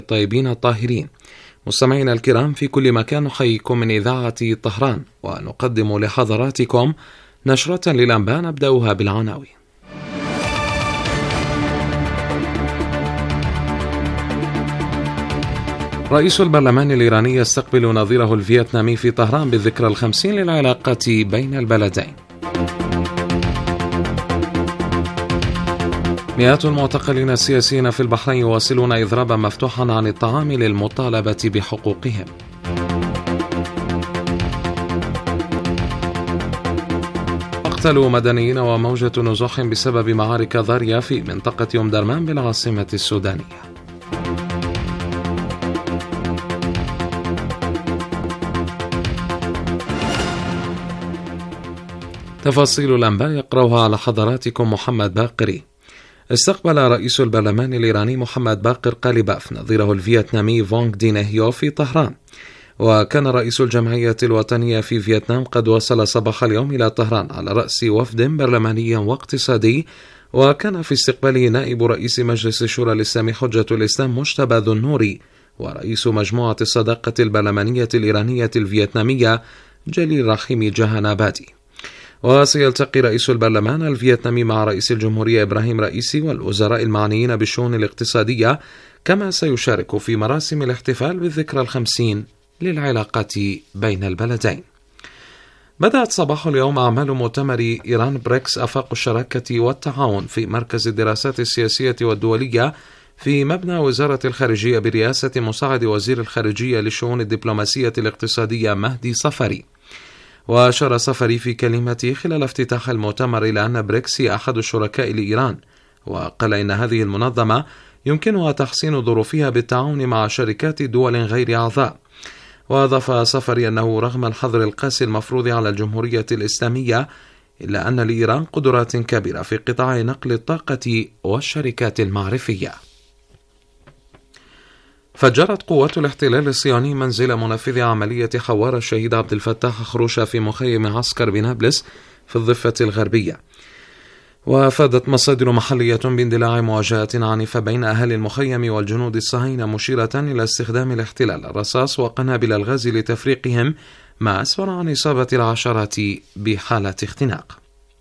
الطيبين الطاهرين. مستمعينا الكرام في كل مكان، نحييكم من إذاعة طهران ونقدم لحضراتكم نشرة للأنباء نبدأها بالعناوين. رئيس البرلمان الإيراني يستقبل نظيره الفيتنامي في طهران بالذكرى ال50 للعلاقة بين البلدين. مئات المعتقلين السياسيين في البحرين يواصلون إضرابا مفتوحا عن الطعام للمطالبة بحقوقهم. مقتل مدنيين وموجة نزوح بسبب معارك ضارية في منطقة أم درمان بالعاصمة السودانية. تفاصيل الأنباء يقرأها على حضراتكم محمد باقري. استقبل رئيس البرلمان الإيراني محمد باقر قاليباف نظيره الفيتنامي فونغ دي نهيو في طهران. وكان رئيس الجمعية الوطنية في فيتنام قد وصل صباح اليوم إلى طهران على رأس وفد برلماني واقتصادي، وكان في استقباله نائب رئيس مجلس الشورى الإسلامي حجة الإسلام مجتبى ذو النوري، ورئيس مجموعة الصداقة البرلمانية الإيرانية الفيتنامية جليل رحيمي جهانابادي. وسيلتقي رئيس البرلمان الفيتنامي مع رئيس الجمهورية إبراهيم رئيسي والوزراء المعنيين بالشؤون الاقتصادية، كما سيشارك في مراسم الاحتفال بالذكرى ال50 للعلاقات بين البلدين. بدأت صباح اليوم أعمال مؤتمر إيران بريكس آفاق الشراكة والتعاون في مركز الدراسات السياسية والدولية في مبنى وزارة الخارجية برئاسة مساعد وزير الخارجية للشؤون الدبلوماسية الاقتصادية مهدي صفري. وأشار صفري في كلمته خلال افتتاح المؤتمر إلى أن بريكس هي أحد الشركاء لإيران، وقال إن هذه المنظمة يمكنها تحسين ظروفها بالتعاون مع شركات دول غير أعضاء. وأضاف صفري أنه رغم الحظر القاسي المفروض على الجمهورية الإسلامية، إلا أن لإيران قدرات كبيرة في قطاع نقل الطاقة والشركات المعرفية. فجرت قوات الاحتلال الصهيوني منزل منفذ عملية حوار الشهيد عبد الفتاح خروشة في مخيم عسكر بنابلس في الضفة الغربية. وافادت مصادر محلية باندلاع مواجهة عنيفة بين أهالي المخيم والجنود الصهاينة، مشيرة إلى استخدام الاحتلال الرصاص وقنابل الغاز لتفريقهم، ما أسفر عن إصابة العشرات بحالة اختناق.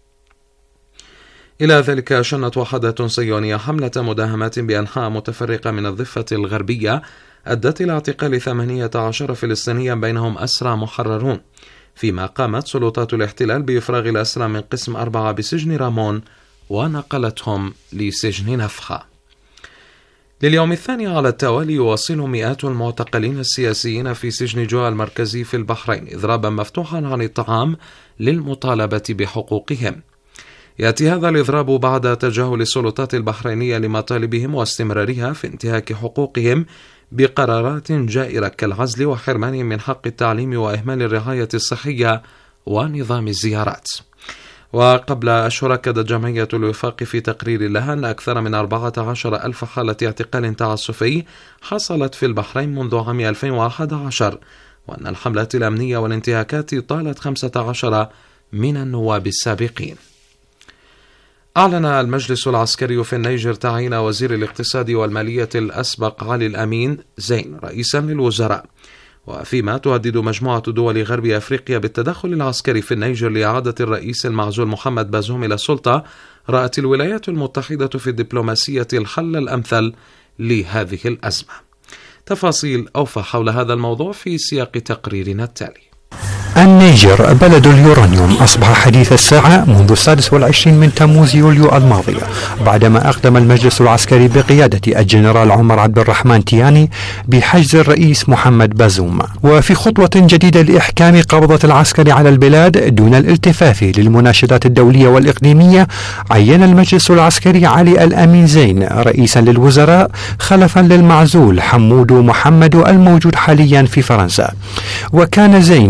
إلى ذلك شنت وحدة صهيونية حملة مداهمات بأنحاء متفرقة من الضفة الغربية أدت إلى اعتقال 18 فلسطينيا بينهم أسرى محررون، فيما قامت سلطات الاحتلال بإفراغ الأسرى من قسم 4 بسجن رامون ونقلتهم لسجن نفخة. لليوم الثاني على التوالي يواصل مئات المعتقلين السياسيين في سجن جوع المركزي في البحرين إضرابا مفتوحا عن الطعام للمطالبة بحقوقهم. يأتي هذا الإضراب بعد تجاهل السلطات البحرينية لمطالبهم واستمرارها في انتهاك حقوقهم بقرارات جائرة كالعزل وحرمانهم من حق التعليم وإهمال الرعاية الصحية ونظام الزيارات. وقبل أشهر أكدت جمعية الوفاق في تقرير لها أن أكثر من 14,000 حالة اعتقال تعسفي حصلت في البحرين منذ عام 2011، وأن الحملات الأمنية والانتهاكات طالت 15 من النواب السابقين. أعلن المجلس العسكري في النيجر تعيين وزير الاقتصاد والمالية الأسبق علي الأمين زين رئيسا للوزراء، وفيما تهدد مجموعة دول غرب أفريقيا بالتدخل العسكري في النيجر لإعادة الرئيس المعزول محمد بازوم إلى السلطة، رأت الولايات المتحدة في الدبلوماسية الحل الأمثل لهذه الأزمة. تفاصيل أوفى حول هذا الموضوع في سياق تقريرنا التالي. النيجر بلد اليورانيوم أصبح حديث الساعة منذ 26 من تموز يوليو الماضي، بعدما أقدم المجلس العسكري بقيادة الجنرال عمر عبد الرحمن تياني بحجز الرئيس محمد بازوم. وفي خطوة جديدة لإحكام قبضة العسكر على البلاد دون الالتفاف للمناشدات الدولية والإقليمية، عين المجلس العسكري علي الأمين زين رئيسا للوزراء خلفا للمعزول حمود محمد الموجود حاليا في فرنسا. وكان زين وزير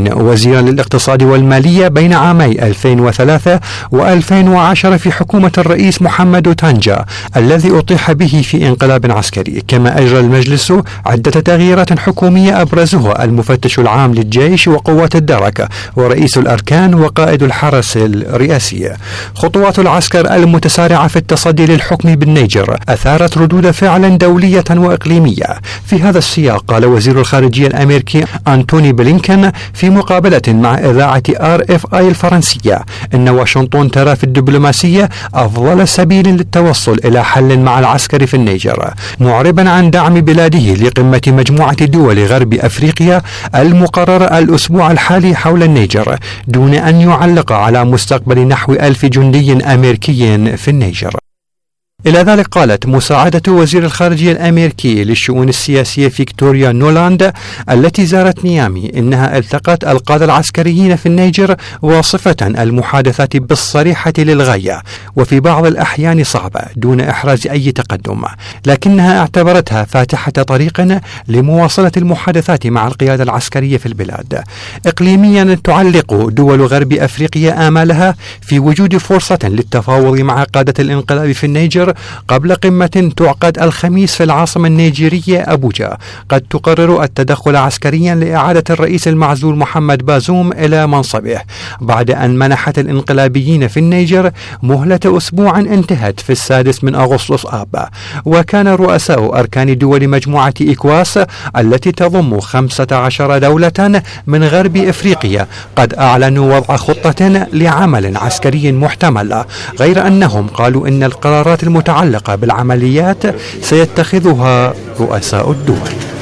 وزيرا للاقتصاد والمالية بين عامي 2003 و2010 في حكومة الرئيس محمد طنجة الذي أطيح به في انقلاب عسكري. كما أجرى المجلس عدة تغييرات حكومية أبرزها المفتش العام للجيش وقوات الدرك ورئيس الأركان وقائد الحرس الرئاسي. خطوات العسكر المتسارعة في التصدي للحكم بالنيجر أثارت ردود فعل دولية وإقليمية. في هذا السياق قال وزير الخارجية الأمريكي أنتوني بلينكن في مقابلة مع إذاعة RFI الفرنسية إن واشنطن ترى في الدبلوماسية أفضل سبيل للتوصل إلى حل مع العسكر في النيجر، معربا عن دعم بلاده لقمة مجموعة دول غرب أفريقيا المقررة الأسبوع الحالي حول النيجر، دون أن يعلق على مستقبل نحو 1000 جندي أمريكي في النيجر. إلى ذلك قالت مساعدة وزير الخارجية الأمريكي للشؤون السياسية فيكتوريا نولاند التي زارت نيامي إنها التقت القادة العسكريين في النيجر واصفة المحادثات بالصريحة للغاية وفي بعض الأحيان صعبة دون إحراز أي تقدم، لكنها اعتبرتها فاتحة طريق لمواصلة المحادثات مع القيادة العسكرية في البلاد. إقليميا تعلق دول غرب أفريقيا آمالها في وجود فرصة للتفاوض مع قادة الانقلاب في النيجر قبل قمة تعقد الخميس في العاصمة النيجيرية أبوجا قد تقرر التدخل عسكريا لإعادة الرئيس المعزول محمد بازوم إلى منصبه بعد أن منحت الانقلابيين في النيجر مهلة أسبوع انتهت في 6 أغسطس آب. وكان رؤساء أركان دول مجموعة إكواس التي تضم 15 دولة من غرب إفريقيا قد أعلنوا وضع خطة لعمل عسكري محتمل، غير أنهم قالوا إن القرارات المتعلقة بالعمليات سيتخذها رؤساء الدول.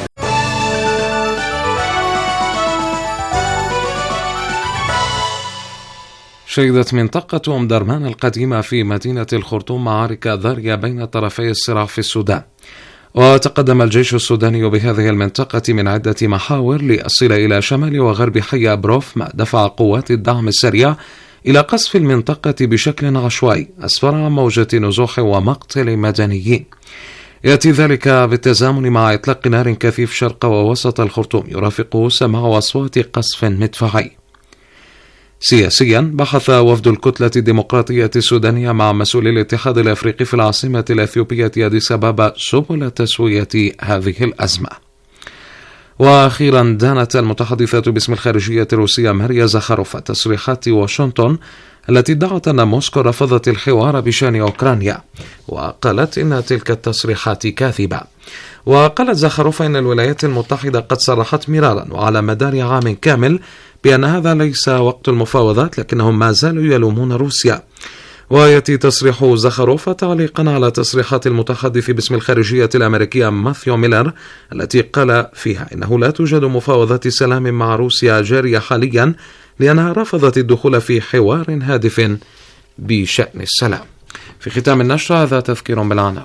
شهدت منطقة أم درمان القديمة في مدينة الخرطوم معارك ضارية بين طرفي الصراع في السودان، وتقدم الجيش السوداني بهذه المنطقة من عدة محاور ليصل إلى شمال وغرب حي أبروف، ما دفع قوات الدعم السريع إلى قصف المنطقة بشكل عشوائي أسفر عن موجة نزوح ومقتل مدنيين. يأتي ذلك بالتزامن مع إطلاق نار كثيف شرق ووسط الخرطوم يرافقه سماع أصوات قصف مدفعي. سياسيا، بحث وفد الكتلة الديمقراطية السودانية مع مسؤولي الاتحاد الأفريقي في العاصمة الأثيوبية أديس أبابا سبل تسوية هذه الأزمة. وأخيرا، دانت المتحدثة باسم الخارجية الروسية ماريا زخاروفا تصريحات واشنطن التي ادعت أن موسكو رفضت الحوار بشأن أوكرانيا، وقالت إن تلك التصريحات كاذبة. وقالت زخاروفا إن الولايات المتحدة قد صرحت مرارا وعلى مدار عام كامل بأن هذا ليس وقت المفاوضات، لكنهم ما زالوا يلومون روسيا. ويأتي تصريح زخاروفا تعليقا على تصريحات المتحدث باسم الخارجية الأمريكية ماثيو ميلر التي قال فيها إنه لا توجد مفاوضات سلام مع روسيا جارية حاليا لأنها رفضت الدخول في حوار هادف بشأن السلام. في ختام النشرة هذا تذكير بالعناوين.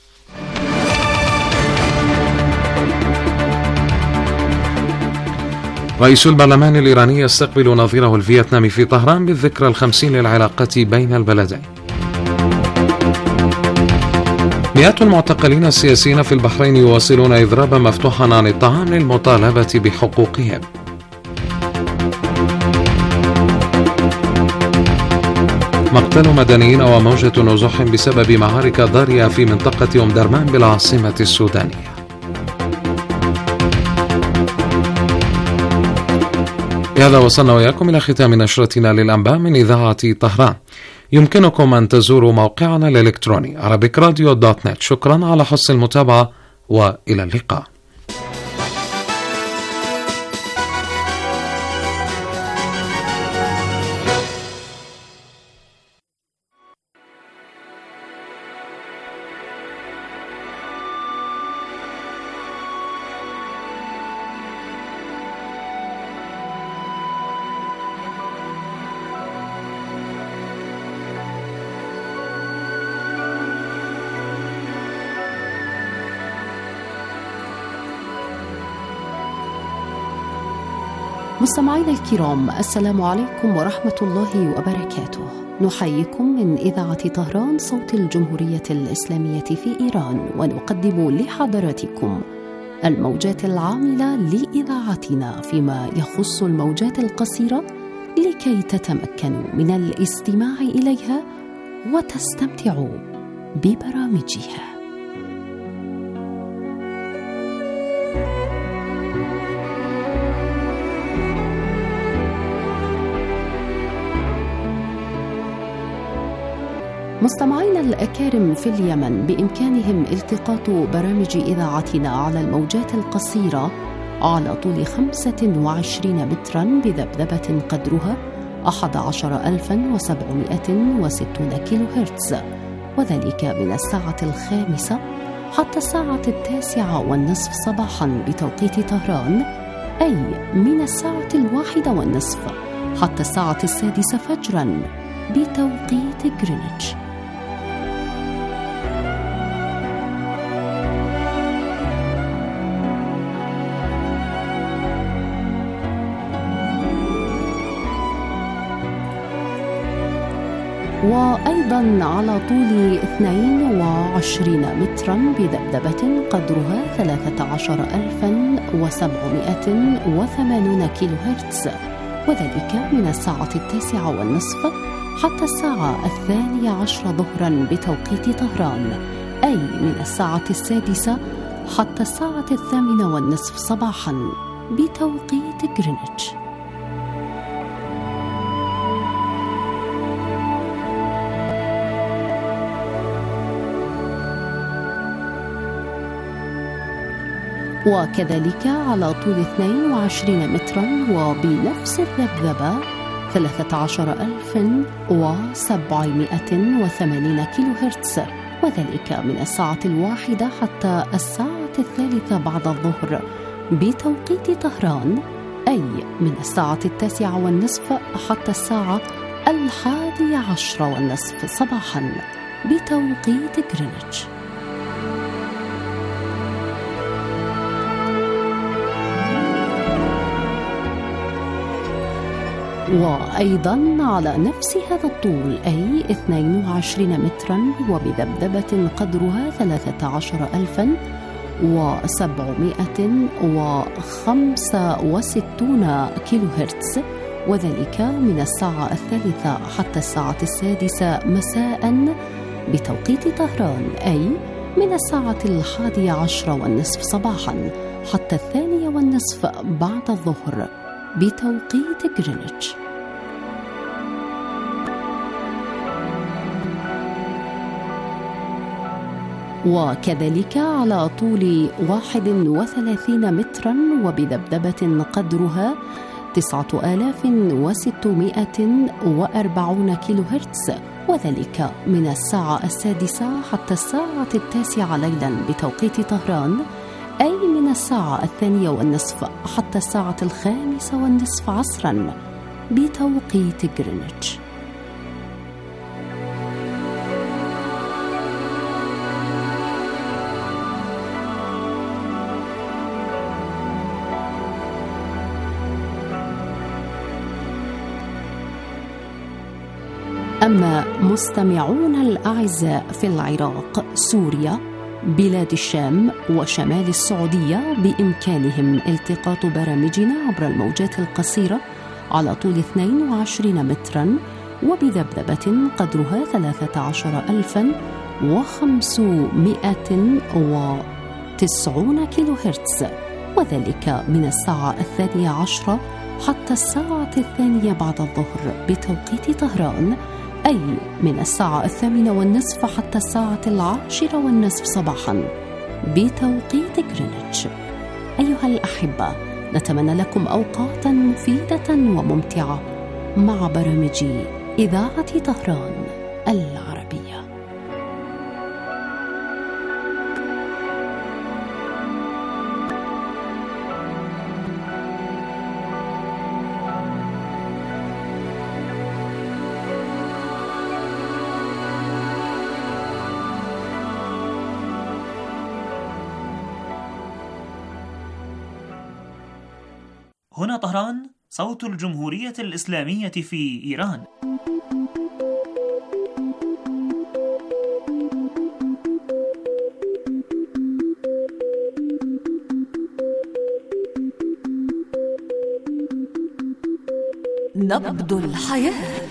رئيس البرلمان الإيراني يستقبل نظيره الفيتنامي في طهران بالذكرى 50 للعلاقة بين البلدين. مئات المعتقلين السياسيين في البحرين يواصلون إضرابا مفتوحا عن الطعام للمطالبة بحقوقهم. مقتل مدنيين وموجة نزوح بسبب معارك ضارية في منطقة أم درمان بالعاصمة السودانية. بهذا وصلنا وإياكم إلى ختام نشرتنا للأنباء من إذاعة طهران. يمكنكم أن تزوروا موقعنا الإلكتروني arabicradio.net. شكرا على حسن المتابعة وإلى اللقاء. مستمعينا الكرام، السلام عليكم ورحمة الله وبركاته. نحييكم من إذاعة طهران صوت الجمهورية الإسلامية في إيران، ونقدم لحضراتكم الموجات العاملة لإذاعتنا فيما يخص الموجات القصيرة لكي تتمكنوا من الاستماع إليها وتستمتعوا ببرامجها. مستمعينا الأكارم في اليمن بإمكانهم التقاط برامج إذاعتنا على الموجات القصيرة على طول 25 مترا بذبذبة قدرها 11760 كيلو هرتز، وذلك من الساعة 5 حتى الساعة 9:30 صباحا بتوقيت طهران، أي من الساعة 1:30 حتى الساعة 6 فجرا بتوقيت غرينتش. وأيضا على طول 22 مترا بذبذبة قدرها 13780 كيلو هرتز، وذلك من الساعة 9:30 حتى الساعة 12 ظهرا بتوقيت طهران، أي من الساعة 6 حتى الساعة 8:30 صباحا بتوقيت غرينتش. وكذلك على طول 22 مترا وبنفس الذبذبة 13780 كيلو هرتز، وذلك من الساعة 1 حتى الساعة 3 بعد الظهر بتوقيت طهران، أي من الساعة 9:30 حتى الساعة 11:30 صباحا بتوقيت غرينتش. وأيضا على نفس هذا الطول أي 22 مترا وبذبذبة قدرها 13765 كيلو هرتز، وذلك من الساعة 3 حتى الساعة 6 مساء بتوقيت طهران، أي من الساعة 11:30 صباحا حتى 2:30 بعد الظهر بتوقيت غرينتش. وكذلك على طول 31 مترا وبذبذبة قدرها 9640 كيلو هرتز، وذلك من الساعة 6 حتى الساعة 9 ليلا بتوقيت طهران، أي من الساعة 2:30 حتى الساعة 5:30 عصرا بتوقيت غرينتش. أما مستمعون الأعزاء في العراق، سوريا، بلاد الشام وشمال السعودية بإمكانهم التقاط برامجنا عبر الموجات القصيرة على طول 22 مترا وبذبذبة قدرها 13590 كيلو هرتز، وذلك من الساعة 12 حتى الساعة 2 بعد الظهر بتوقيت طهران، أي من الساعة 8:30 حتى الساعة 10:30 صباحا بتوقيت غرينتش. أيها الأحبة، نتمنى لكم أوقاتا مفيدة وممتعة مع برامج إذاعة طهران العربية. هنا طهران، صوت الجمهورية الإسلامية في إيران. نبض الحياة.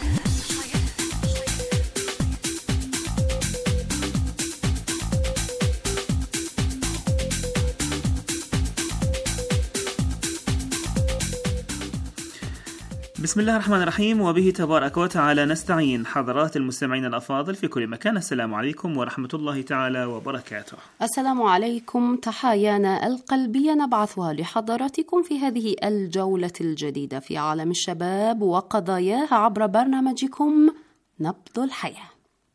بسم الله الرحمن الرحيم، وبه تبارك وتعالى نستعين. حضرات المستمعين الأفاضل في كل مكان، السلام عليكم ورحمة الله تعالى وبركاته. السلام عليكم، تحايانا القلبية نبعثها لحضراتكم في هذه الجولة الجديدة في عالم الشباب وقضاياه عبر برنامجكم نبض الحياة.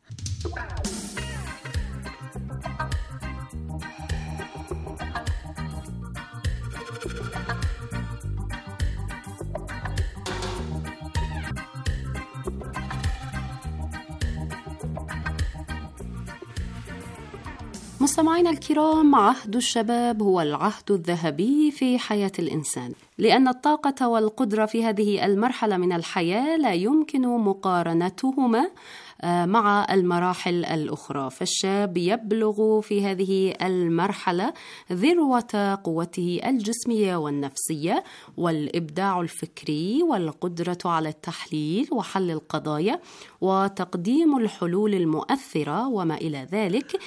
مستمعينا الكرام، عهد الشباب هو العهد الذهبي في حياة الإنسان، لأن الطاقة والقدرة في هذه المرحلة من الحياة لا يمكن مقارنتهما مع المراحل الأخرى. فالشاب يبلغ في هذه المرحلة ذروة قوته الجسمية والنفسية، والإبداع الفكري والقدرة على التحليل وحل القضايا وتقديم الحلول المؤثرة وما إلى ذلك.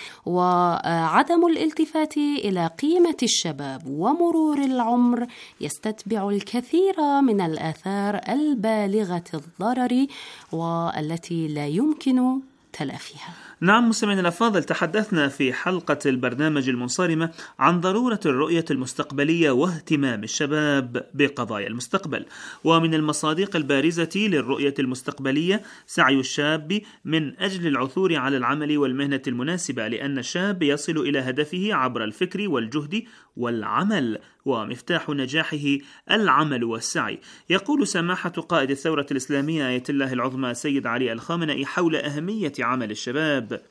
وعدم الالتفات إلى قيمة الشباب ومرور العمر يستتبع الكثير من الآثار البالغة الضرر والتي لا يمكن تلافيها. نعم مستمعينا الأفاضل، تحدثنا في حلقة البرنامج المنصرمة عن ضرورة الرؤية المستقبلية واهتمام الشباب بقضايا المستقبل، ومن المصادق البارزة للرؤية المستقبلية سعي الشاب من أجل العثور على العمل والمهنة المناسبة، لأن الشاب يصل إلى هدفه عبر الفكر والجهد والعمل، ومفتاح نجاحه العمل والسعي. يقول سماحة قائد الثورة الإسلامية آية الله العظمى سيد علي الخامنئي حول أهمية عمل الشباب: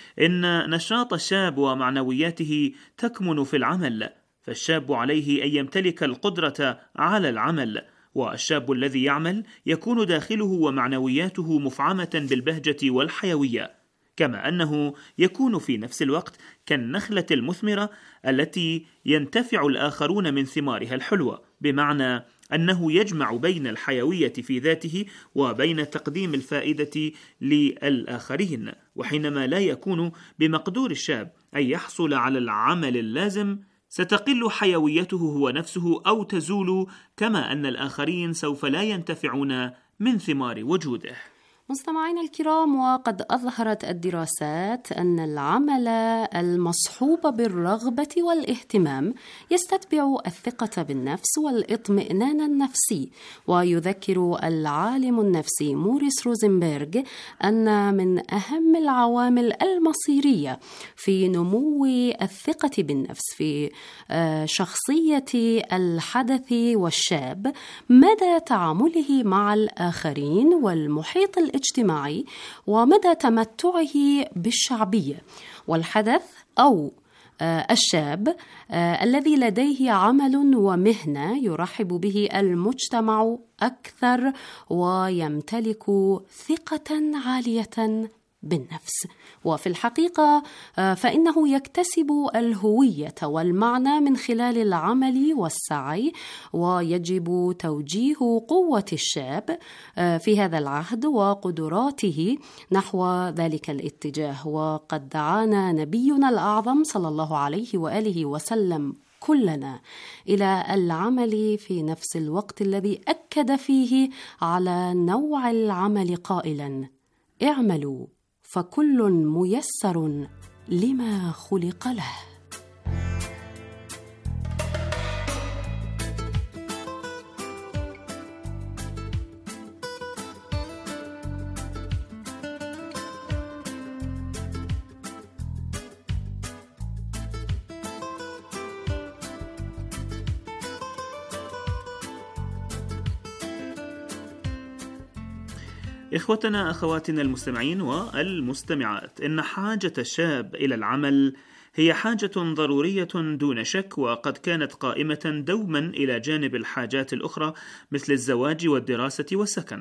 إن نشاط الشاب ومعنوياته تكمن في العمل، فالشاب عليه أن يمتلك القدرة على العمل، والشاب الذي يعمل يكون داخله ومعنوياته مفعمة بالبهجة والحيوية، كما أنه يكون في نفس الوقت كالنخلة المثمرة التي ينتفع الآخرون من ثمارها الحلوة، بمعنى أنه يجمع بين الحيوية في ذاته وبين تقديم الفائدة للآخرين. وحينما لا يكون بمقدور الشاب أن يحصل على العمل اللازم، ستقل حيويته هو نفسه أو تزول، كما أن الآخرين سوف لا ينتفعون من ثمار وجوده. مستمعينا الكرام، وقد أظهرت الدراسات أن العمل المصحوب بالرغبة والاهتمام يستتبع الثقة بالنفس والاطمئنان النفسي. ويذكر العالم النفسي موريس روزنبرغ أن من أهم العوامل المصيرية في نمو الثقة بالنفس في شخصية الحدث والشاب مدى تعامله مع الآخرين والمحيط الاجتماعي ومدى تمتعه بالشعبية. والحدث أو الشاب الذي لديه عمل ومهنة يرحب به المجتمع أكثر ويمتلك ثقة عالية بالنفس. وفي الحقيقة فإنه يكتسب الهوية والمعنى من خلال العمل والسعي، ويجب توجيه قوة الشاب في هذا العهد وقدراته نحو ذلك الاتجاه. وقد دعانا نبينا الأعظم صلى الله عليه وآله وسلم كلنا إلى العمل في نفس الوقت الذي أكد فيه على نوع العمل قائلا: اعملوا فكل ميسر لما خلق له. إخوتنا أخواتنا المستمعين والمستمعات، إن حاجة الشاب إلى العمل هي حاجة ضرورية دون شك، وقد كانت قائمة دوما إلى جانب الحاجات الأخرى مثل الزواج والدراسة والسكن.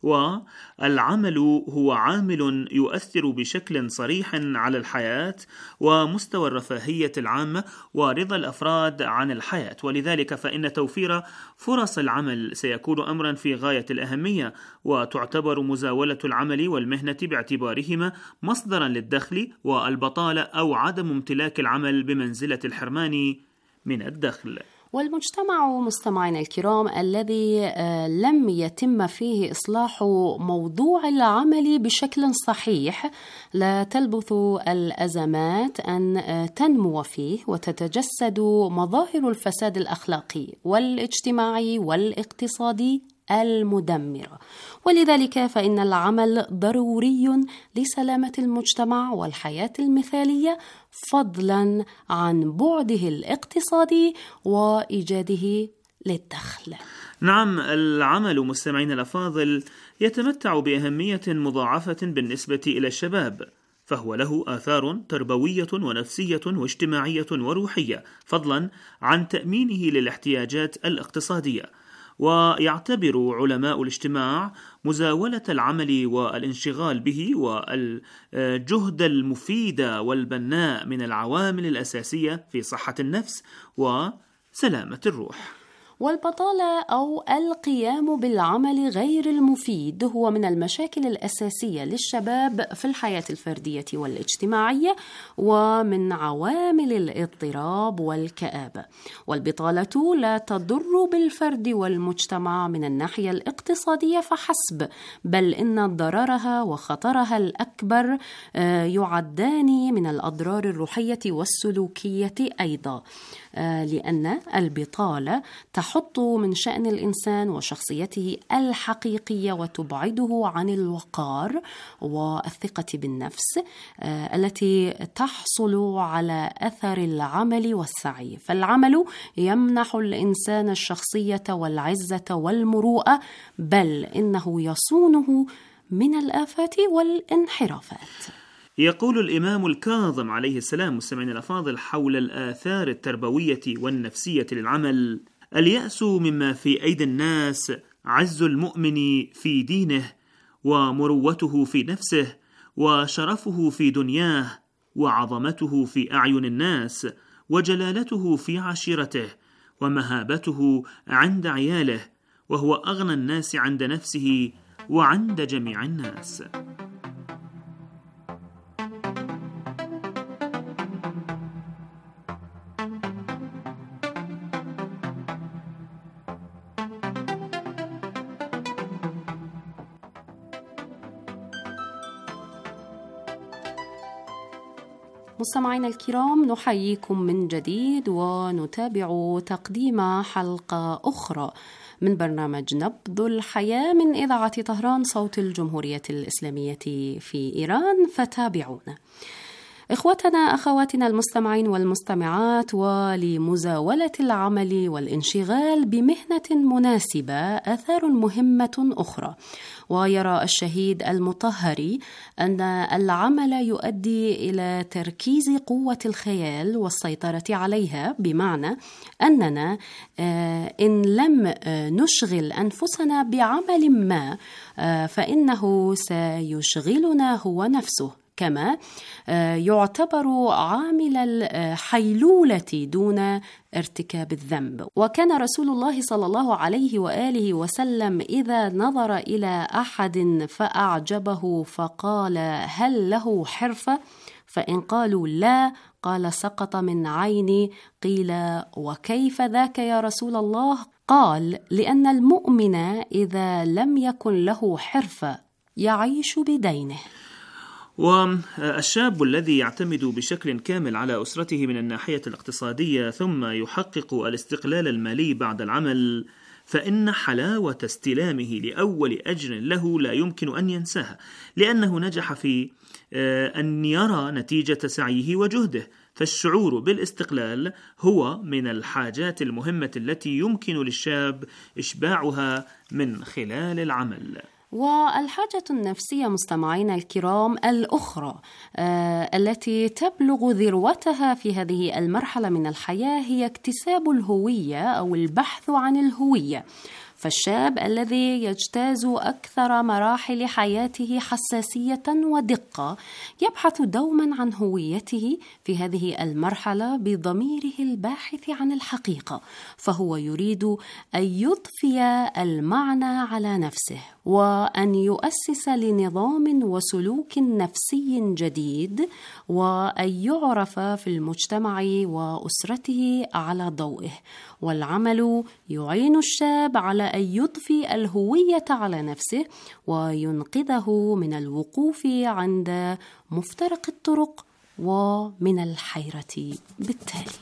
والعمل هو عامل يؤثر بشكل صريح على الحياة ومستوى الرفاهية العامة ورضا الأفراد عن الحياة، ولذلك فإن توفير فرص العمل سيكون أمرا في غاية الأهمية، وتعتبر مزاولة العمل والمهنة باعتبارهما مصدرا للدخل، والبطالة أو عدم امتلاك العمل بمنزلة الحرمان من الدخل. والمجتمع مستمعينا الكرام الذي لم يتم فيه إصلاح موضوع العمل بشكل صحيح لا تلبث الأزمات أن تنمو فيه وتتجسد مظاهر الفساد الأخلاقي والاجتماعي والاقتصادي المدمرة. ولذلك فإن العمل ضروري لسلامة المجتمع والحياة المثالية، فضلا عن بعده الاقتصادي وإيجاده للدخل. نعم، العمل مستمعين الأفاضل يتمتع بأهمية مضاعفة بالنسبة إلى الشباب، فهو له آثار تربوية ونفسية واجتماعية وروحية، فضلا عن تأمينه للاحتياجات الاقتصادية. ويعتبر علماء الاجتماع مزاولة العمل والانشغال به والجهد المفيد والبناء من العوامل الأساسية في صحة النفس وسلامة الروح. والبطالة أو القيام بالعمل غير المفيد هو من المشاكل الأساسية للشباب في الحياة الفردية والاجتماعية، ومن عوامل الاضطراب والكآبة. والبطالة لا تضر بالفرد والمجتمع من الناحية الاقتصادية فحسب، بل إن ضررها وخطرها الأكبر يعدان من الأضرار الروحية والسلوكية أيضا، لأن البطالة تحط من شأن الإنسان وشخصيته الحقيقية وتبعده عن الوقار والثقة بالنفس التي تحصل على أثر العمل والسعي. فالعمل يمنح الإنسان الشخصية والعزة والمروءة، بل إنه يصونه من الآفات والانحرافات. يقول الإمام الكاظم عليه السلام مستمعين الأفاضل حول الآثار التربوية والنفسية للعمل: اليأس مما في أيدي الناس عز المؤمن في دينه، ومروته في نفسه، وشرفه في دنياه، وعظمته في أعين الناس، وجلالته في عشيرته، ومهابته عند عياله، وهو أغنى الناس عند نفسه وعند جميع الناس. مستمعينا الكرام، نحييكم من جديد ونتابع تقديم حلقة أخرى من برنامج نبض الحياة من إذاعة طهران صوت الجمهورية الإسلامية في إيران، فتابعونا. إخوتنا أخواتنا المستمعين والمستمعات، ولمزاولة العمل والانشغال بمهنة مناسبة آثار مهمة أخرى. ويرى الشهيد المطهري أن العمل يؤدي إلى تركيز قوة الخيال والسيطرة عليها، بمعنى أننا إن لم نشغل أنفسنا بعمل ما فإنه سيشغلنا هو نفسه، كما يعتبر عامل الحيلولة دون ارتكاب الذنب. وكان رسول الله صلى الله عليه وآله وسلم إذا نظر إلى أحد فأعجبه فقال: هل له حرفة؟ فإن قالوا لا قال: سقط من عيني. قيل: وكيف ذاك يا رسول الله؟ قال: لأن المؤمن إذا لم يكن له حرفة يعيش بدينه. والشاب الذي يعتمد بشكل كامل على أسرته من الناحية الاقتصادية ثم يحقق الاستقلال المالي بعد العمل، فإن حلاوة استلامه لأول أجر له لا يمكن أن ينساها، لأنه نجح في أن يرى نتيجة سعيه وجهده. فالشعور بالاستقلال هو من الحاجات المهمة التي يمكن للشاب إشباعها من خلال العمل. والحاجة النفسية مستمعينا الكرام الأخرى التي تبلغ ذروتها في هذه المرحلة من الحياة هي اكتساب الهوية أو البحث عن الهوية. فالشاب الذي يجتاز أكثر مراحل حياته حساسية ودقة يبحث دوما عن هويته في هذه المرحلة بضميره الباحث عن الحقيقة، فهو يريد أن يضفي المعنى على نفسه وأن يؤسس لنظام وسلوك نفسي جديد، وأن يعرف في المجتمع وأسرته على ضوئه. والعمل يعين الشاب على أن يضفي الهوية على نفسه وينقذه من الوقوف عند مفترق الطرق ومن الحيرة بالتالي.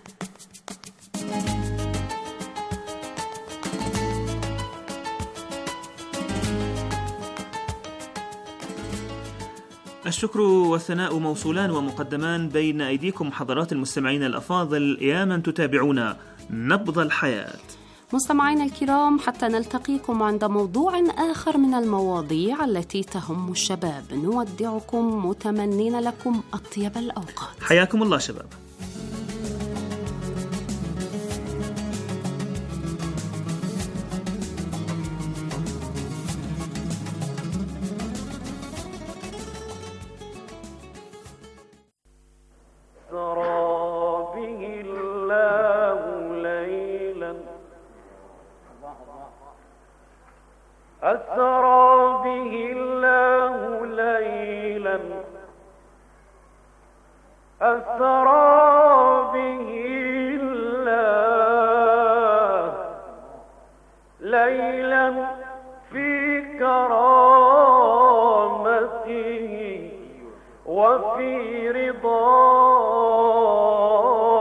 الشكر والثناء موصولان ومقدمان بين أيديكم حضرات المستمعين الأفاضل يا من تتابعون نبض الحياة. مستمعين الكرام، حتى نلتقيكم عند موضوع آخر من المواضيع التي تهم الشباب، نودعكم متمنين لكم أطيب الأوقات. حياكم الله شباب. أسرى به الله ليلا، أسرى به الله ليلا في كرامته وفي رضاه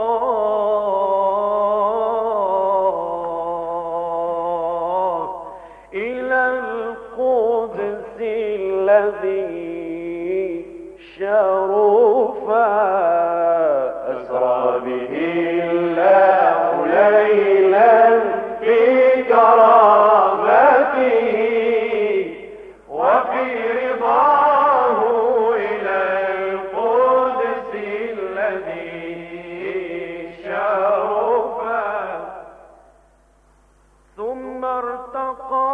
الذي شرفا. أسرى به الله ليلا في كرامته وفي رضاه إلى القدس الذي شرفا، ثم ارتقى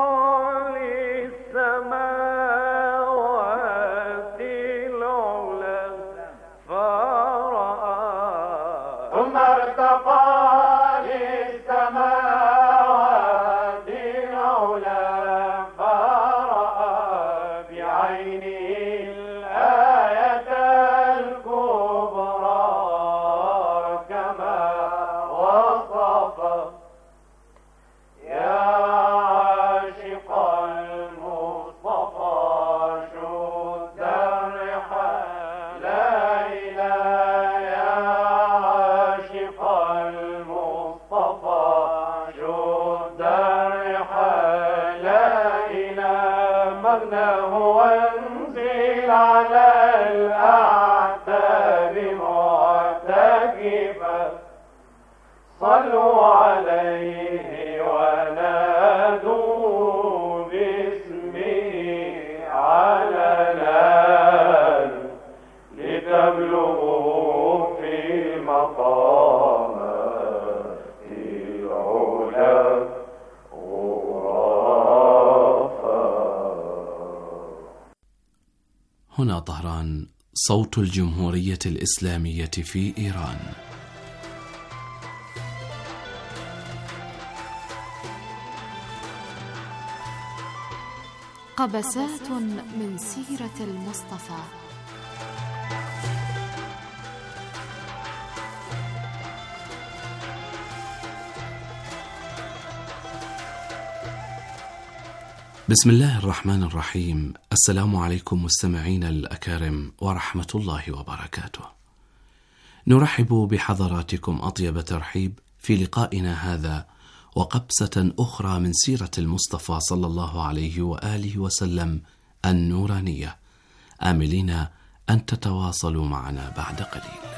وانزل على الأعتاب معتكفا، صلوا عليه ونادوا باسمه علنا لتبلغوا في مقامات العلا. هنا طهران، صوت الجمهورية الإسلامية في إيران. قبسات من سيرة المصطفى. بسم الله الرحمن الرحيم. السلام عليكم مستمعين الأكارم ورحمة الله وبركاته. نرحب بحضراتكم أطيب ترحيب في لقائنا هذا وقبسة أخرى من سيرة المصطفى صلى الله عليه وآله وسلم النورانية، آملين أن تتواصلوا معنا بعد قليل.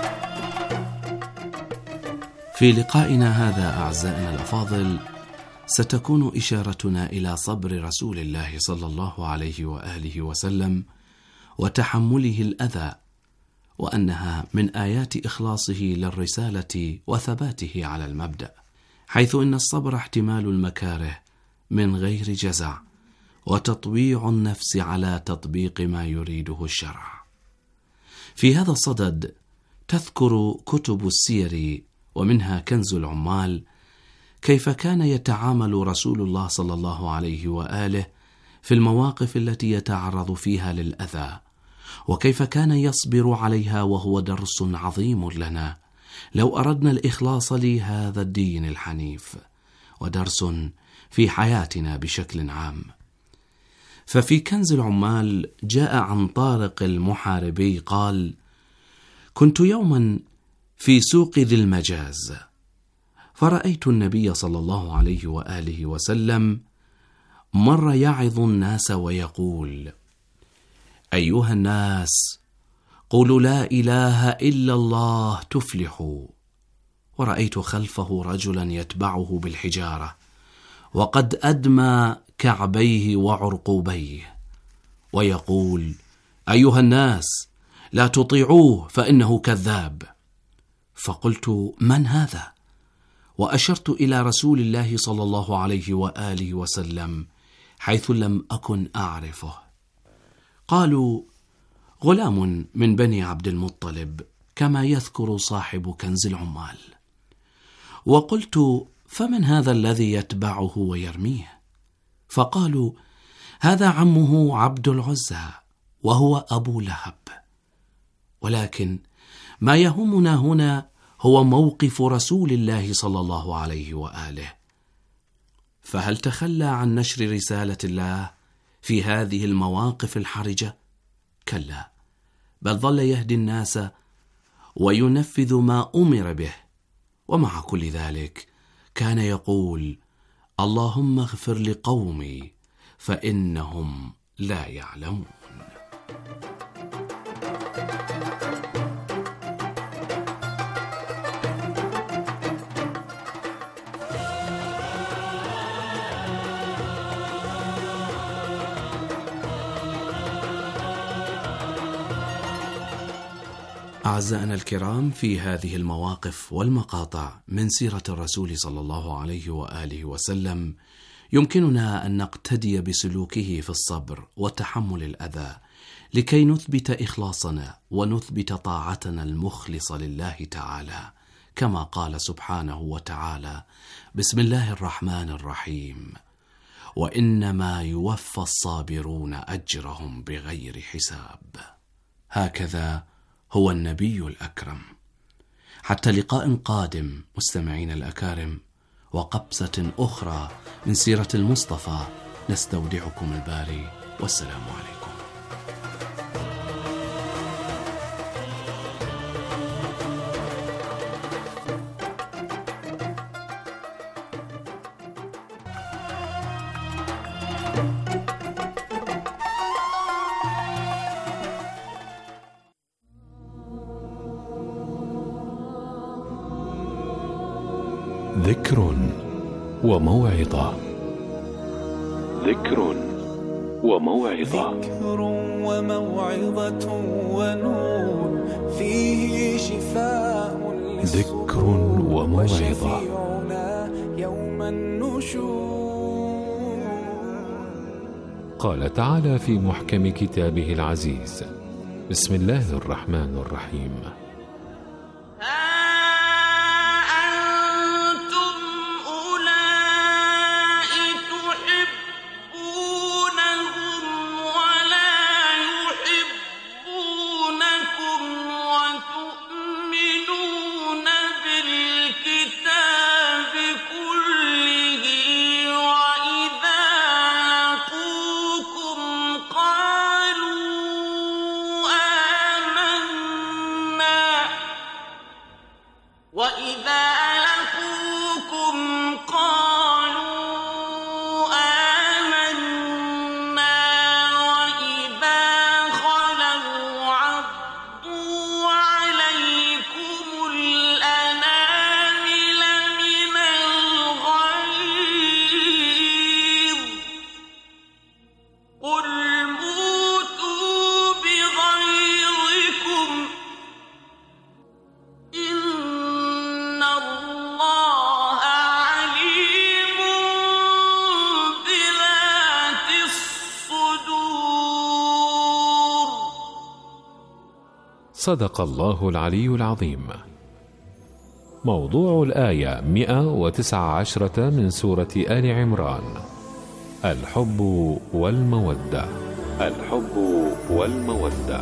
في لقائنا هذا أعزائنا الأفاضل ستكون إشارتنا إلى صبر رسول الله صلى الله عليه وآله وسلم وتحمله الأذى، وأنها من آيات إخلاصه للرسالة وثباته على المبدأ، حيث إن الصبر احتمال المكاره من غير جزع، وتطويع النفس على تطبيق ما يريده الشرع. في هذا الصدد تذكر كتب السير ومنها كنز العمال كيف كان يتعامل رسول الله صلى الله عليه وآله في المواقف التي يتعرض فيها للأذى، وكيف كان يصبر عليها، وهو درس عظيم لنا لو أردنا الإخلاص لهذا الدين الحنيف، ودرس في حياتنا بشكل عام. ففي كنز العمال جاء عن طارق المحاربي قال: كنت يوما في سوق ذي المجاز، فرأيت النبي صلى الله عليه وآله وسلم مر يعظ الناس ويقول: أيها الناس، قولوا لا إله إلا الله تفلحوا. ورأيت خلفه رجلا يتبعه بالحجارة، وقد أدمى كعبيه وعرقوبيه، ويقول: أيها الناس، لا تطيعوه فإنه كذاب. فقلت: من هذا؟ وأشرت إلى رسول الله صلى الله عليه وآله وسلم حيث لم أكن أعرفه. قالوا: غلام من بني عبد المطلب، كما يذكر صاحب كنز العمال. وقلت: فمن هذا الذي يتبعه ويرميه؟ فقالوا: هذا عمه عبد العزى، وهو أبو لهب. ولكن ما يهمنا هنا هو موقف رسول الله صلى الله عليه وآله، فهل تخلى عن نشر رسالة الله في هذه المواقف الحرجة؟ كلا، بل ظل يهدي الناس وينفذ ما أمر به، ومع كل ذلك كان يقول: اللهم اغفر لقومي فإنهم لا يعلمون. أعزائنا الكرام، في هذه المواقف والمقاطع من سيرة الرسول صلى الله عليه وآله وسلم يمكننا أن نقتدي بسلوكه في الصبر وتحمل الأذى، لكي نثبت إخلاصنا ونثبت طاعتنا المخلصة لله تعالى، كما قال سبحانه وتعالى: بسم الله الرحمن الرحيم، وإنما يوفى الصابرون أجرهم بغير حساب. هكذا هو النبي الأكرم. حتى لقاء قادم مستمعين الأكارم، وقبسة أخرى من سيرة المصطفى، نستودعكم الباري، والسلام عليكم. ذكر وموعظة. ذكر وموعظة. ذكر وموعظة ونور فيه شفاء. ذكر وموعظة. يوم النشور. قال تعالى في محكم كتابه العزيز: بسم الله الرحمن الرحيم: قالوا آمنا صدق الله العلي العظيم. موضوع الآية 119 من سورة آل عمران: الحب والمودة. الحب والمودة.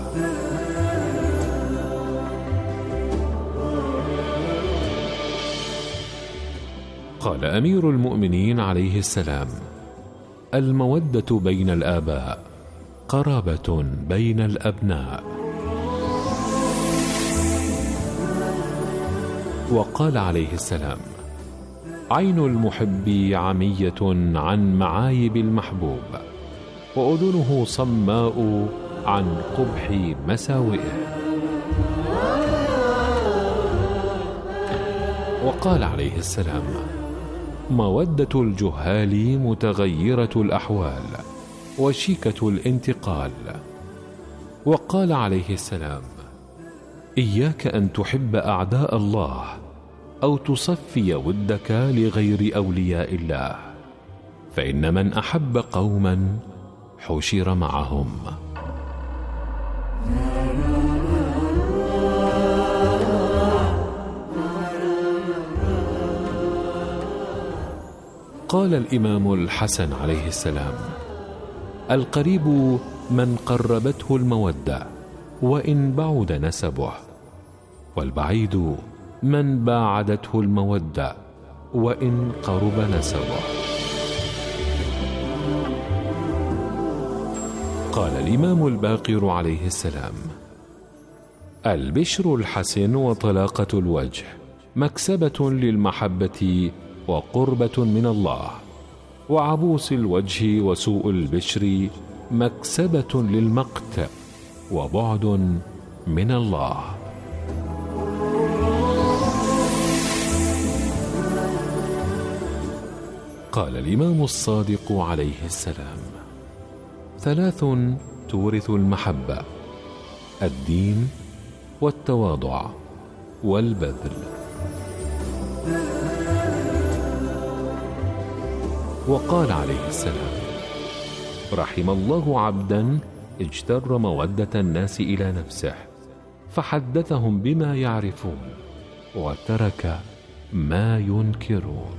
قال أمير المؤمنين عليه السلام: المودة بين الآباء قرابة بين الأبناء. وقال عليه السلام: عين المحب عمية عن معايب المحبوب، وأذنه صماء عن قبح مساوئه. وقال عليه السلام: مودة الجهال متغيرة الأحوال وشيكة الانتقال. وقال عليه السلام: إياك أن تحب أعداء الله أو تصفي ودك لغير أولياء الله، فإن من أحب قوما حشر معهم. قال الإمام الحسن عليه السلام: القريب من قربته المودة وإن بعد نسبه، والبعيد من باعدته المودة وإن قرب نسبه. قال الإمام الباقر عليه السلام: البشر الحسن وطلاقة الوجه مكسبة للمحبة وقربة من الله، وعبوس الوجه وسوء البشر مكسبة للمقت وبعد من الله. قال الإمام الصادق عليه السلام: ثلاث تورث المحبة: الدين والتواضع والبذل. وقال عليه السلام: رحم الله عبدا اجتر مودة الناس إلى نفسه فحدثهم بما يعرفون وترك ما ينكرون.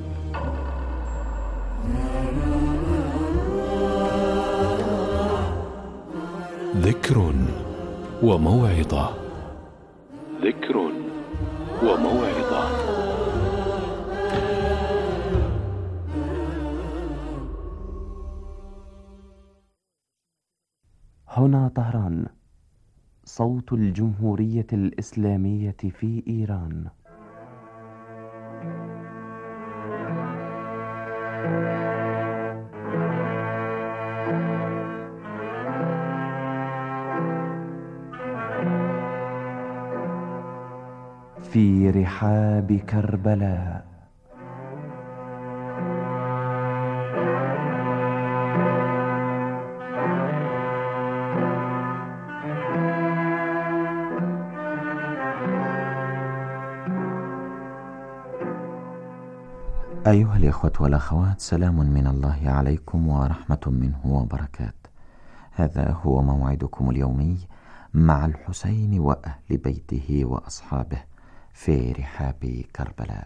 ذكر وموعظة. ذكر وموعظة. هنا طهران، صوت الجمهورية الإسلامية في إيران. في رحاب كربلاء. أيها الإخوة والأخوات، سلام من الله عليكم ورحمة منه وبركات. هذا هو موعدكم اليومي مع الحسين وأهل بيته وأصحابه في رحاب كربلاء.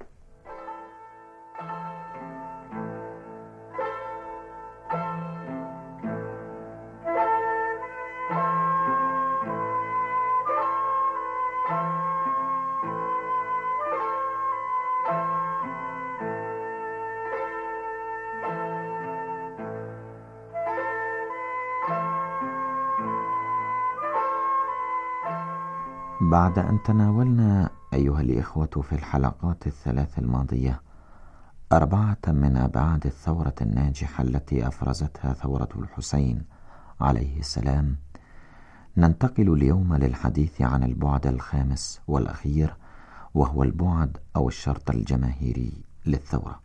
بعد أن تناولنا أيها الإخوة في الحلقات الثلاث الماضية 4 من أبعاد الثورة الناجحة التي أفرزتها ثورة الحسين عليه السلام، ننتقل اليوم للحديث عن البعد الخامس والأخير، وهو البعد أو الشرط الجماهيري للثورة.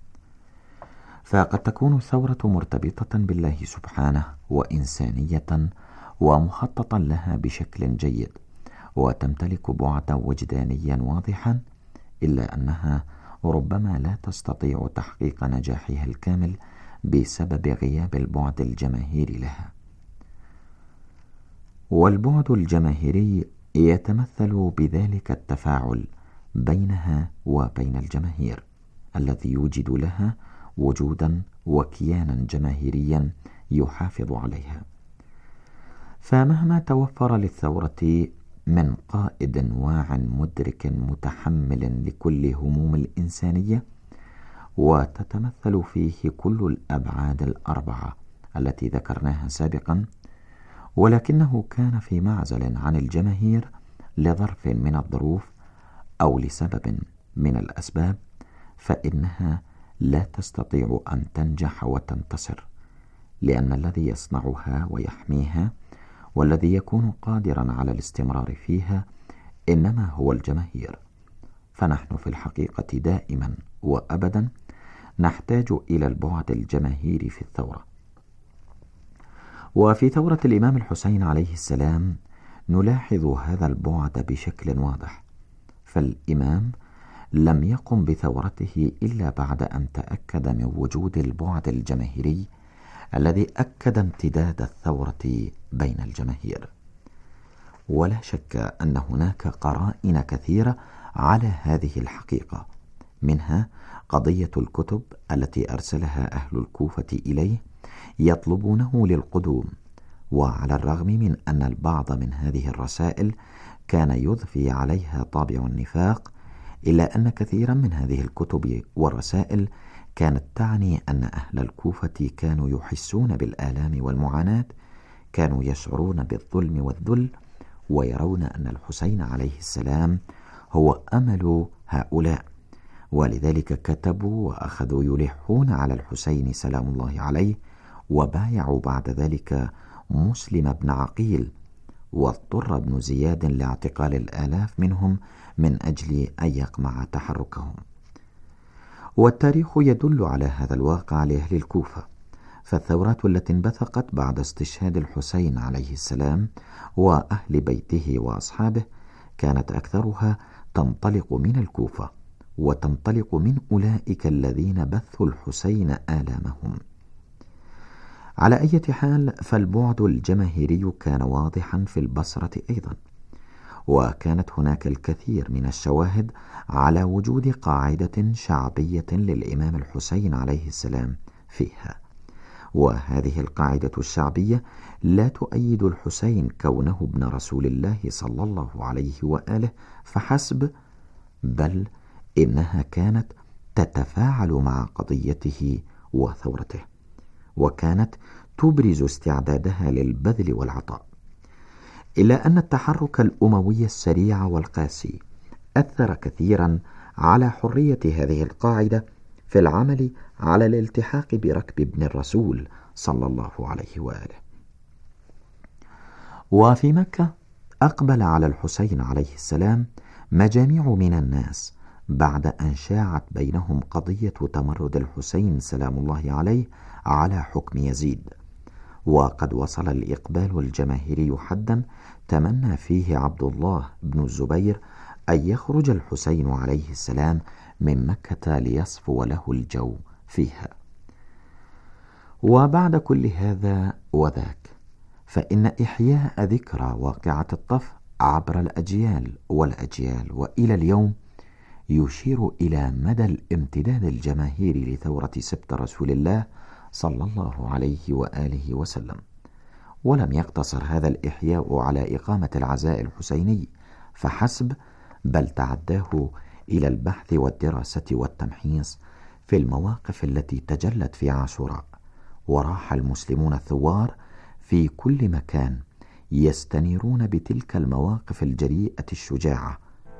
فقد تكون الثورة مرتبطة بالله سبحانه وإنسانية ومخططا لها بشكل جيد، وتمتلك بعدا وجدانيا واضحا، إلا أنها ربما لا تستطيع تحقيق نجاحها الكامل بسبب غياب البعد الجماهيري لها. والبعد الجماهيري يتمثل بذلك التفاعل بينها وبين الجماهير الذي يوجد لها وجودا وكيانا جماهيريا يحافظ عليها. فمهما توفر للثورة من قائد واع مدرك متحمل لكل هموم الإنسانية، وتتمثل فيه كل الأبعاد الأربعة التي ذكرناها سابقا، ولكنه كان في معزل عن الجماهير لظرف من الظروف أو لسبب من الأسباب، فإنها لا تستطيع أن تنجح وتنتصر، لأن الذي يصنعها ويحميها والذي يكون قادرا على الاستمرار فيها إنما هو الجماهير. فنحن في الحقيقة دائما وأبدا نحتاج إلى البعد الجماهيري في الثورة. وفي ثورة الإمام الحسين عليه السلام نلاحظ هذا البعد بشكل واضح، فالإمام لم يقم بثورته إلا بعد أن تأكد من وجود البعد الجماهيري الذي أكد امتداد الثورة بين الجماهير. ولا شك أن هناك قرائن كثيرة على هذه الحقيقة، منها قضية الكتب التي أرسلها أهل الكوفة إليه يطلبونه للقدوم، وعلى الرغم من أن البعض من هذه الرسائل كان يضفي عليها طابع النفاق، إلا أن كثيرا من هذه الكتب والرسائل كانت تعني أن أهل الكوفة كانوا يحسون بالآلام والمعاناة، كانوا يشعرون بالظلم والذل، ويرون أن الحسين عليه السلام هو أمل هؤلاء، ولذلك كتبوا وأخذوا يلحون على الحسين سلام الله عليه، وبايعوا بعد ذلك مسلم بن عقيل واضطر بن زياد لاعتقال الآلاف منهم من أجل أن يقمع تحركهم. والتاريخ يدل على هذا الواقع لأهل الكوفة، فالثورات التي انبثقت بعد استشهاد الحسين عليه السلام وأهل بيته وأصحابه كانت أكثرها تنطلق من الكوفة، وتنطلق من أولئك الذين بثوا الحسين آلامهم. على أي حال، فالبعد الجماهيري كان واضحا في البصرة أيضا، وكانت هناك الكثير من الشواهد على وجود قاعدة شعبية للإمام الحسين عليه السلام فيها، وهذه القاعدة الشعبية لا تؤيد الحسين كونه ابن رسول الله صلى الله عليه وآله فحسب، بل إنها كانت تتفاعل مع قضيته وثورته، وكانت تبرز استعدادها للبذل والعطاء. إلا أن التحرك الأموي السريع والقاسي أثر كثيرا على حرية هذه القاعدة في العمل على الالتحاق بركب ابن الرسول صلى الله عليه وآله. وفي مكة أقبل على الحسين عليه السلام مجاميع من الناس بعد أن شاعت بينهم قضية تمرد الحسين سلام الله عليه على حكم يزيد، وقد وصل الإقبال الجماهيري حدا تمنى فيه عبد الله بن الزبير أن يخرج الحسين عليه السلام من مكة ليصفو له الجو فيها. وبعد كل هذا وذاك، فإن إحياء ذكرى واقعة الطف عبر الأجيال والأجيال وإلى اليوم يشير إلى مدى الامتداد الجماهيري لثورة سبط رسول الله صلى الله عليه وآله وسلم. ولم يقتصر هذا الإحياء على إقامة العزاء الحسيني فحسب، بل تعداه إلى البحث والدراسة والتمحيص في المواقف التي تجلت في عاشوراء، وراح المسلمون الثوار في كل مكان يستنيرون بتلك المواقف الجريئة الشجاعة.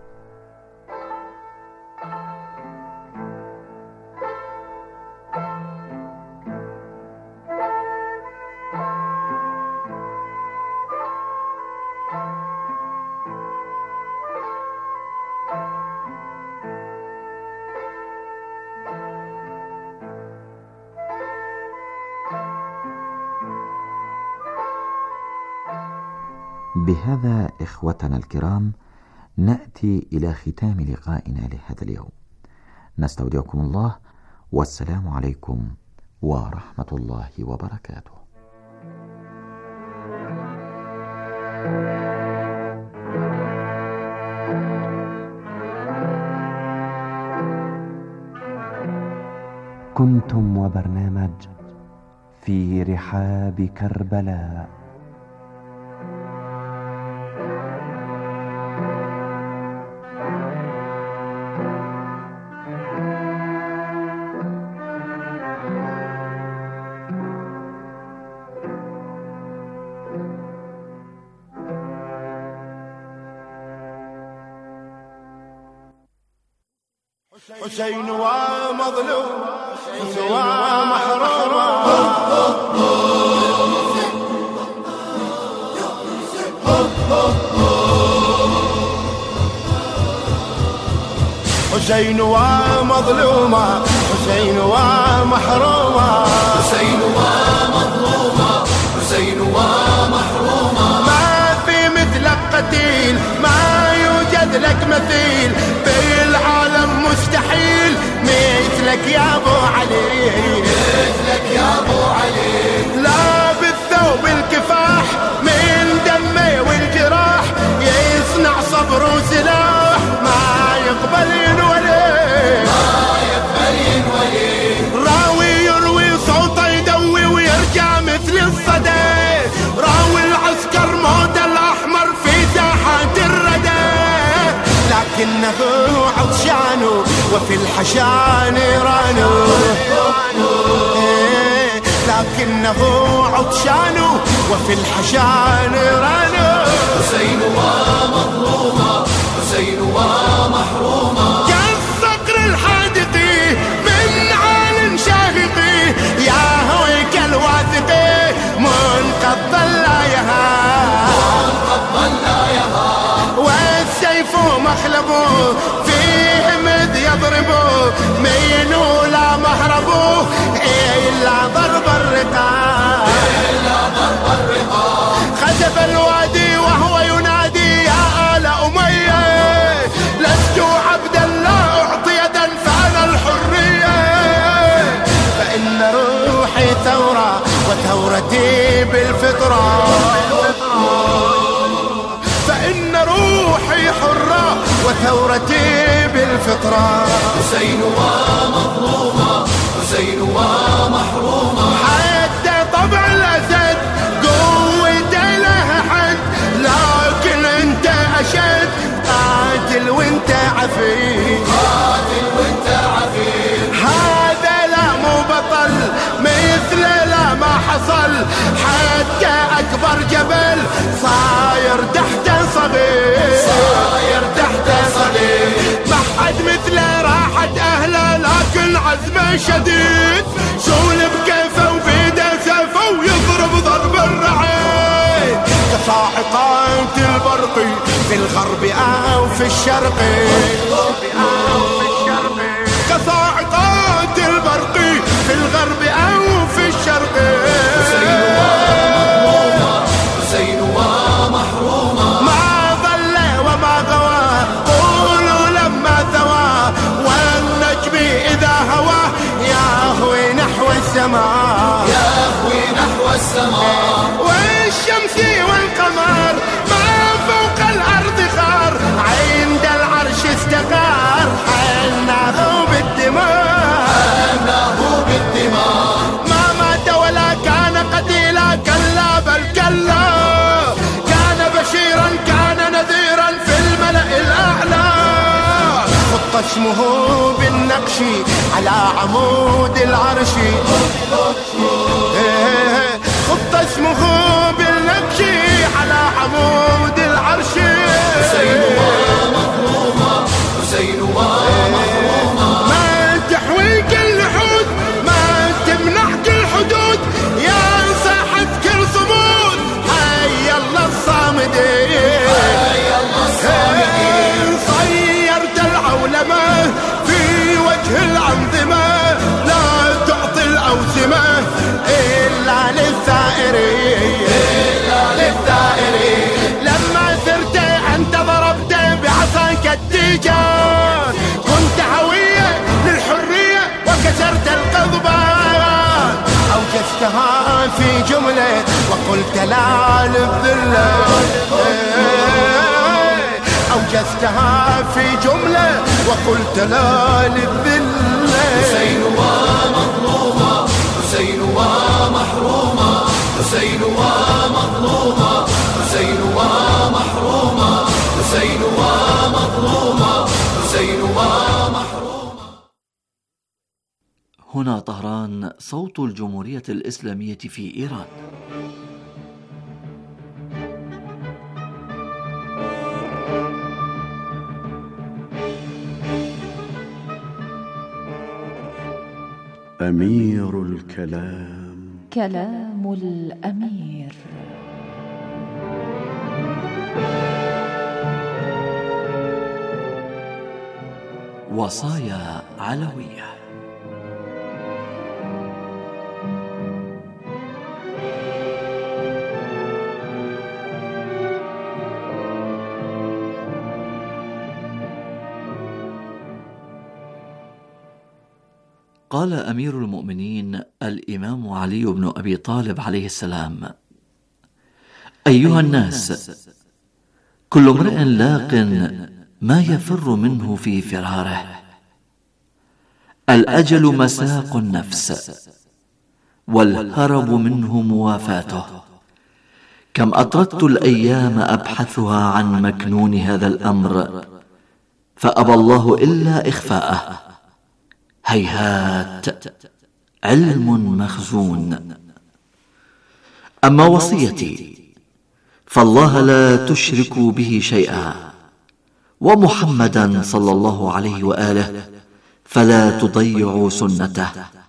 بهذا إخوتنا الكرام نأتي إلى ختام لقائنا لهذا اليوم، نستودعكم الله، والسلام عليكم ورحمة الله وبركاته. كنتم وبرنامج في رحاب كربلاء. حسين ومظلوم ومحروم حسين ومظلومة حسين ومحرومة حسين ومظلومة حسين ومحرومة ما في مثلك قتيل ما يوجد لك مثيل بالعالم مستحيل مثلك يا ابو علي مثلك يا ابو علي لا بالثوب الكفاح من دمه والجراح يصنع صبر وسلاح ما يقبل ينولي ما يقبل ينولي راوي يروي صوته يدوي ويرجع مثل الصدى راوي العسكر موت الأحمر في ساحات الردى لكنه عطشان وفي الحشا نيران لكنه عطشان وفي الحشا نيران حسين ومظلومة حسين ومحرومة كالصقر الحادقي من عال شاهقي يا هويك الواثقي منقض اللايها والسيف مخلبه فيه مد يضربه مين ولا مهربه إلا ضرب الرقاب خسف الوادي وهو ينادي يا آل أمية لست عبدا لا أعطي يدا فأنا الحرية فإن روحي ثورة وثورتي بالفطرة فإن روحي حرة وثورتي بالفطرة حسين ومظلومة حسين ومحرومة حتى طبع الأسد قوته لها حد لكن انت أشد قاتل وانت عفيف قاتل وانت عفيف هذا لا مو بطل مثل لا ما حصل حتى أكبر جبل صاير تحت صغير صاير تحت صغير ما حد مثله راحت أهله لكن عزمه شديد سول بكيفه وبيده سيفه ويضرب ضرب الرعيد كصاعقات البرق في الغرب أو في الشرق كصاعقات البرق في الغرب أو في الشرق حسين ومظلومة حسين ومحرومة ما ضل وما غوى قولوا لما ثوى والنجم إذا هوى يهوي نحو السماء يهوي نحو السماء والشمس والقمر ما فوق الأرض خار عند العرش استقار حلناه بالدماء حلناه بالدماء ما مات ولا كان قتيلا كلا بل كلا كان بشيرا كان نذيرا في الملأ الأعلى خط اسمه بالنقش على عمود العرش خط اسمه بالنقش على عمود العرش حسين ومظلومة حسين ومحرومة ما تحويك اللحود ما تمنحك الحدود يا ساحة كل صمود حي الله الصامدين حي الله الصامدين صيرت العولمة في وجه الأنظمة لا تعطي الأوسمة إلا للثائرين إلا للثائرين لما سرت أنت ضربت بعصاك التيجان كنت هوية للحرية وكسرت القضبان أوجزتها في جملة وقلت لا للذلة أوجزتها في جملة وقلت لا للذلة. حسين ومظلومة، حسين ومحرومة، حسين ومظلومة، حسين ومحرومة، حسين ومظلومة، حسين ومحرومة. هنا طهران، صوت الجمهورية الإسلامية في إيران. أمير الكلام، كلام الأمير. وصايا علوية. قال أمير المؤمنين الإمام علي بن أبي طالب عليه السلام: أيها الناس، كل امرئ لاق ما يفر منه في فراره. الأجل مساق النفس، والهرب منه موافاته. كم أطردت الأيام أبحثها عن مكنون هذا الأمر، فأبى الله إلا إخفاءه. هيهات، علم مخزون. أما وصيتي فالله لا تشركوا به شيئا، ومحمدا صلى الله عليه وآله فلا تضيعوا سنته.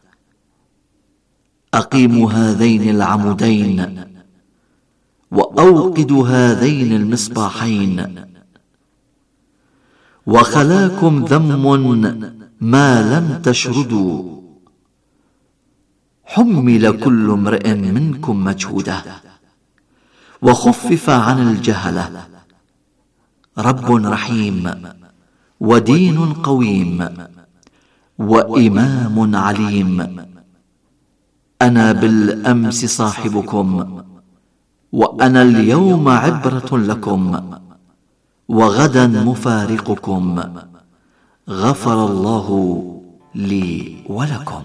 أقيموا هذين العمودين، وأوقدوا هذين المصباحين. وخلاكم ذم ما لم تشردوا، حمل كل امرئ منكم مجهوده، وخفف عن الجهلة. رب رحيم، ودين قويم، وإمام عليم. أنا بالأمس صاحبكم، وأنا اليوم عبرة لكم، وغدا مفارقكم. غفر الله لي ولكم.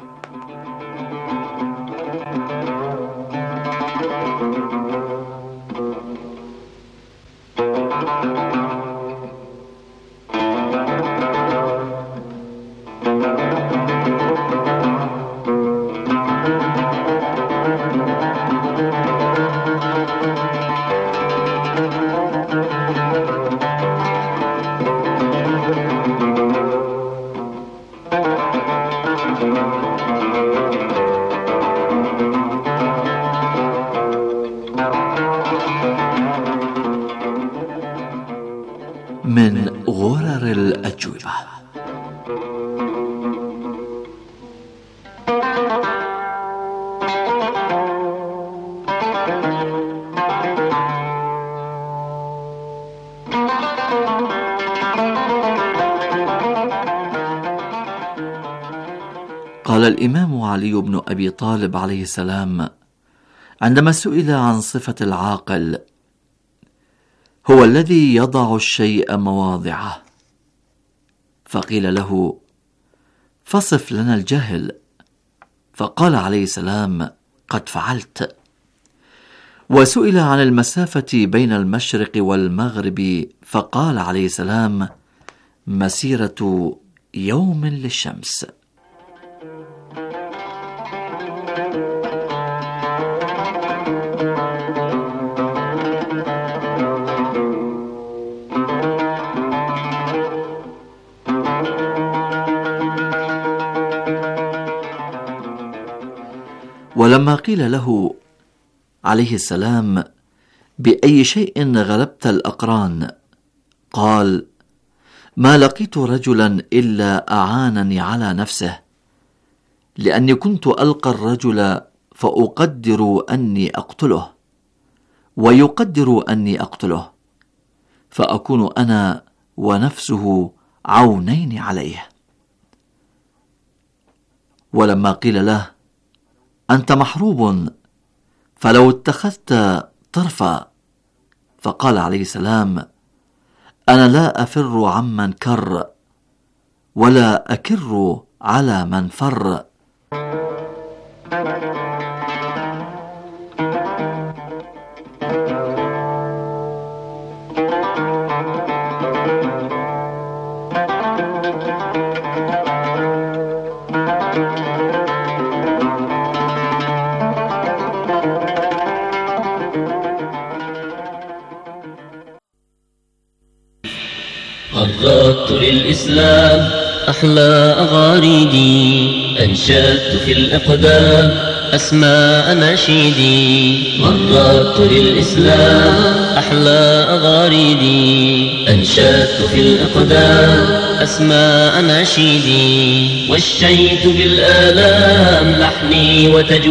من غرر الأجوبة. قال الإمام علي بن أبي طالب عليه السلام عندما سئل عن صفة العاقل: هو الذي يضع الشيء مواضعه. فقيل له: فصف لنا الجهل. فقال عليه السلام: قد فعلت. وسئل عن المسافة بين المشرق والمغرب، فقال عليه السلام: مسيرة يوم للشمس. ولما قيل له عليه السلام: بأي شيء غلبت الأقران؟ قال: ما لقيت رجلا إلا أعانني على نفسه، لأني كنت ألقى الرجل فأقدر أني أقتله، ويقدر أني أقتله، فأكون أنا ونفسه عونين عليه. ولما قيل له: أنت محروب، فلو اتخذت طرفا، فقال عليه السلام: أنا لا أفر عمن كر ولا أكر على من فر. قررت للإسلام أحلى أغاريدي، أنشدت في الإقدام أسماء نشيدي. قررت للإسلام أحلى أغاريدي، أنشدت في الإقدام أسماء نشيدي. وشيت بالآلام لحني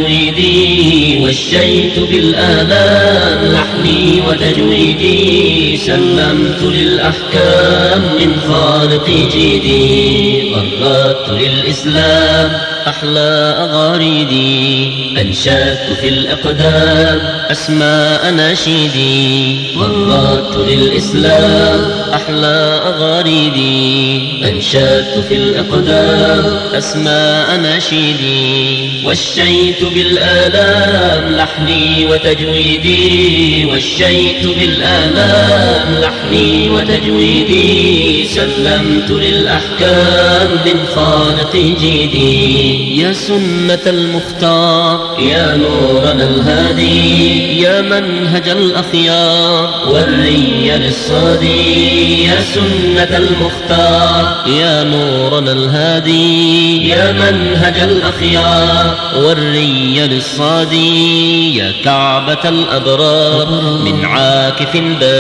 وتجويدي، وشيت بالآلام لحني وتجويدي. سلمت للأحكام من خالقي جيدي. قررت للإسلام أحلى أغاريدي، أنشدت في الإقدام أسماء نشيدي. قررت للإسلام أحلى أغاريدي، أنشدت في الإقدام أسماء نشيدي. وشيت بالآلام لحني وتجويدي، وشيت بالآلام لحني وتجويدي. سلمت للأحكام من خالقي جيدي. يا سنة المختار، يا نورنا الهادي، يا منهج الأخيار والري للصادي. يا سنة المختار، يا نورنا الهادي، يا منهج الأخيار والري للصادي. يا كعبة الأبرار من عاكف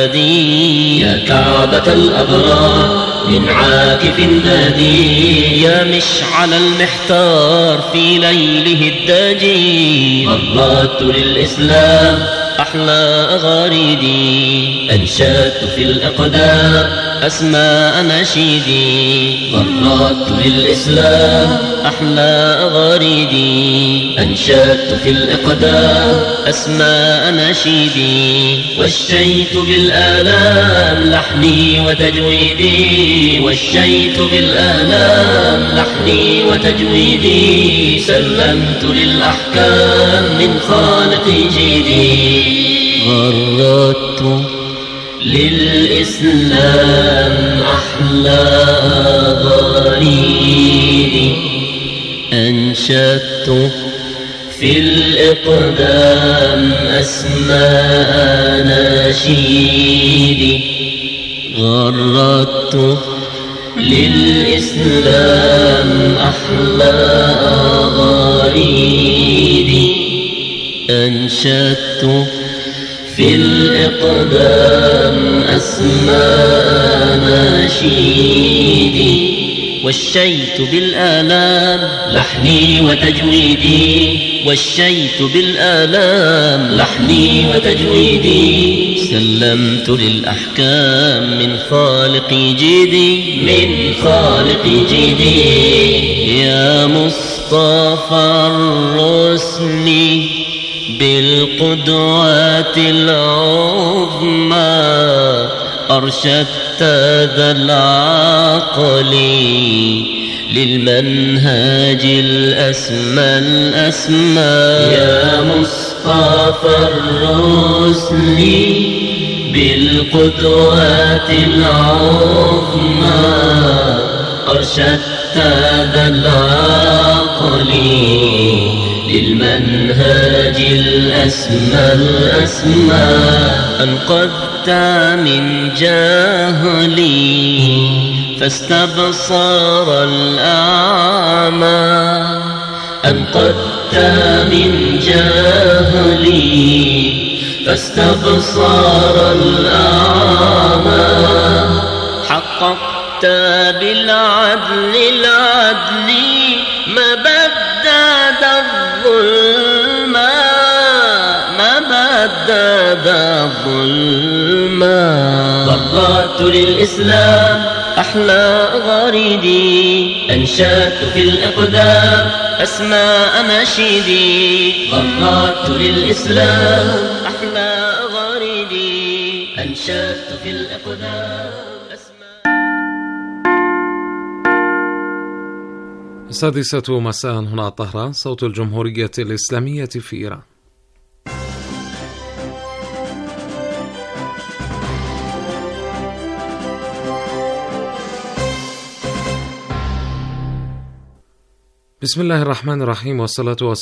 بادي، يا كعبة الأبرار من عاكف بادي. يا مشعل المحتار في ليله الداجي. قررت للإسلام أحلى أغاريدي، أنشدت في الإقدام أسماء نشيدي. قررت للإسلام أحلى أغاريدي، أنشدت في الإقدام أسماء نشيدي. وشيت بالآلام لحني وتجويدي، وشيت بالآلام لحني وتجويدي. سلمت للأحكام من خالقي جيدي. غردت للإسلام أحلى أغاريدي، أنشدت في الإقدام أسماء نشيدي. غردت للإسلام أحلى أغاريدي، أنشدت في الإقدام أسماء نشيدي. وشيت بالآلام لحني وتجويدي، وشيت بالآلام لحني وتجويدي. سلمت للأحكام من خالقي جيدي، من خالقي جيدي. يا مصطفى الرسل بالقدوات العظمى، أرشدت ذا العقل للمنهاج الأسمى الأسمى. يا مصطفى الرسل بالقدوات العظمى، أرشدت ذا العقل للمنهاج الأسمى الأسمى. أنقذت من جهلي فاستبصر الأعمى، أنقذت من جهلي فاستبصر الأعمى. حققت بالعدل العدل ما بدد الظلم، ما بدد الظلم. قررت للإسلام أحلى غريدي، أنشدت في الإقدام أسماء نشيدي. قررت للإسلام أحلى غريدي، أنشدت في الإقدام السادسة مساء هنا طهران، صوت الجمهورية الإسلامية في إيران. بسم الله الرحمن الرحيم، والصلاة والسلام